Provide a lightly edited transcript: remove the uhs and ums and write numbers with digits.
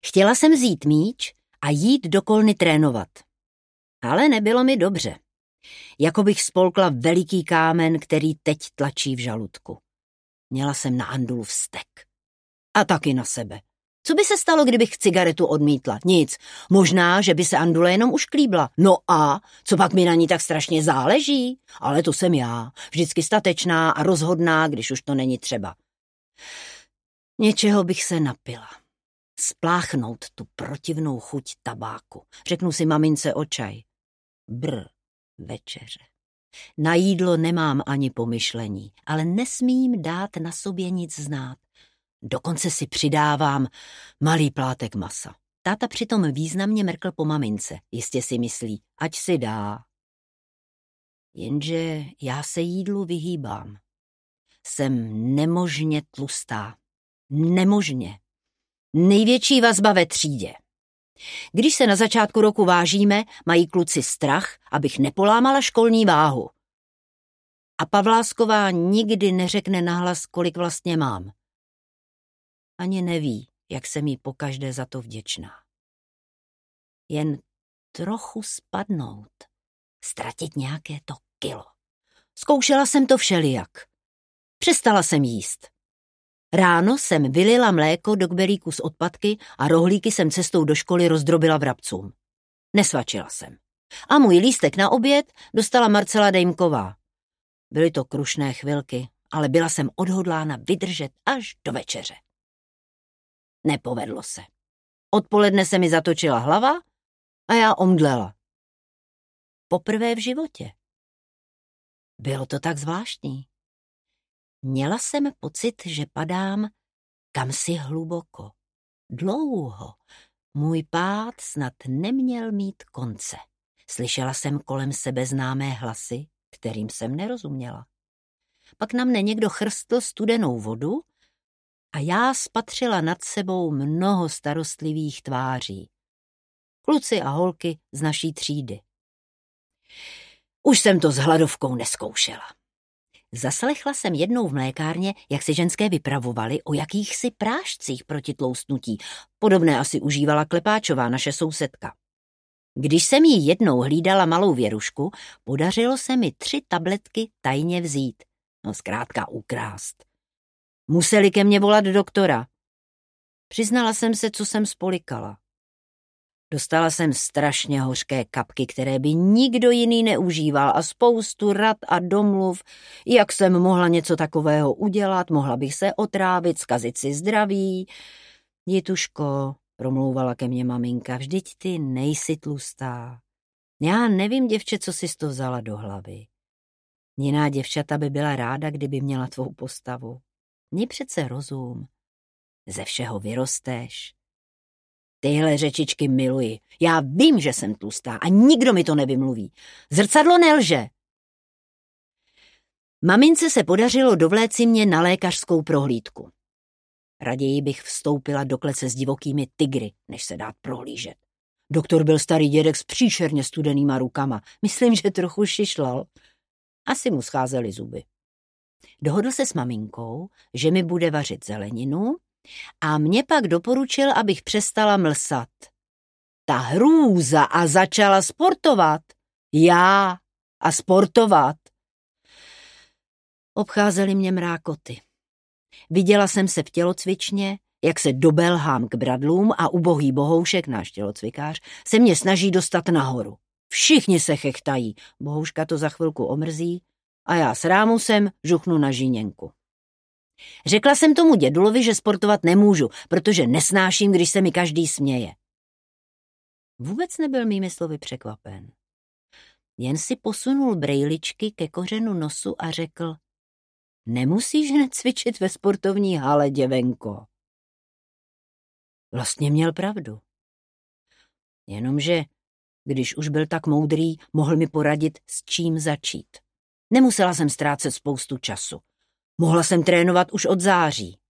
Chtěla jsem vzít míč a jít do kolny trénovat. Ale nebylo mi dobře. Jako bych spolkla veliký kámen, který teď tlačí v žaludku. Měla jsem na Andulu vztek. A taky na sebe. Co by se stalo, kdybych cigaretu odmítla? Nic. Možná, že by se Andule jenom ušklíbla. No a co pak mi na ní tak strašně záleží? Ale to jsem já. Vždycky statečná a rozhodná, když už to není třeba. Něčeho bych se napila. Spláchnout tu protivnou chuť tabáku. Řeknu si mamince o čaj. Večeře. Na jídlo nemám ani pomyšlení, ale nesmím dát na sobě nic znát. Dokonce si přidávám malý plátek masa. Táta přitom významně mrkl po mamince. Jistě si myslí, ať si dá. Jenže já se jídlu vyhýbám. Jsem nemožně tlustá. Nemožně. Největší vazba ve třídě. Když se na začátku roku vážíme, mají kluci strach, abych nepolámala školní váhu. A Pavlásková nikdy neřekne nahlas, kolik vlastně mám. Ani neví, jak jsem jí pokaždé za to vděčná. Jen trochu spadnout, ztratit nějaké to kilo. Zkoušela jsem to všelijak. Přestala jsem jíst. Ráno jsem vylila mléko do kbelíku z odpadky a rohlíky jsem cestou do školy rozdrobila vrabcům. Nesvačila jsem. A můj lístek na oběd dostala Marcela Dejmková. Byly to krušné chvilky, ale byla jsem odhodlána vydržet až do večeře. Nepovedlo se. Odpoledne se mi zatočila hlava a já omdlela. Poprvé v životě. Bylo to tak zvláštní. Měla jsem pocit, že padám kamsi hluboko. Dlouho. Můj pád snad neměl mít konce. Slyšela jsem kolem sebe známé hlasy, kterým jsem nerozuměla. Pak na mne někdo chrstl studenou vodu a já spatřila nad sebou mnoho starostlivých tváří. Kluci a holky z naší třídy. Už jsem to s hladovkou neskoušela. Zaslechla jsem jednou v mlékárně, jak si ženské vypravovaly o jakýchsi prášcích proti tloustnutí. Podobné asi užívala Klepáčová, naše sousedka. Když jsem jí jednou hlídala malou Věrušku, podařilo se mi 3 tabletky tajně vzít. No zkrátka ukrást. Museli ke mně volat doktora. Přiznala jsem se, co jsem spolikala. Dostala jsem strašně hořké kapky, které by nikdo jiný neužíval a spoustu rad a domluv, jak jsem mohla něco takového udělat, mohla bych se otrávit, zkazit si zdraví. Jituško, promlouvala ke mně maminka, vždyť ty nejsi tlustá. Já nevím, děvče, co jsi to vzala do hlavy. Jiná děvčata by byla ráda, kdyby měla tvou postavu. Mně přece rozum. Ze všeho vyrosteš. Tyhle řečičky miluji. Já vím, že jsem tlustá a nikdo mi to nevymluví. Zrcadlo nelže. Mamince se podařilo dovléci mě na lékařskou prohlídku. Raději bych vstoupila do klece s divokými tygry, než se dát prohlížet. Doktor byl starý dědek s příšerně studenýma rukama. Myslím, že trochu šišlal. Asi mu scházely zuby. Dohodl se s maminkou, že mi bude vařit zeleninu a mě pak doporučil, abych přestala mlsat. Ta hrůza a začala sportovat. Já a sportovat. Obcházely mě mrákoty. Viděla jsem se v tělocvičně, jak se dobelhám k bradlům a ubohý Bohoušek, náš tělocvikář, se mě snaží dostat nahoru. Všichni se chechtají. Bohouška to za chvilku omrzí a já s rámusem žuchnu na žíněnku. Řekla jsem tomu dědulovi, že sportovat nemůžu, protože nesnáším, když se mi každý směje. Vůbec nebyl mými slovy překvapen. Jen si posunul brejličky ke kořenu nosu a řekl: nemusíš hned cvičit ve sportovní hale, děvenko. Vlastně měl pravdu. Jenomže, když už byl tak moudrý, mohl mi poradit, s čím začít. Nemusela jsem ztrácet spoustu času. Mohla jsem trénovat už od září.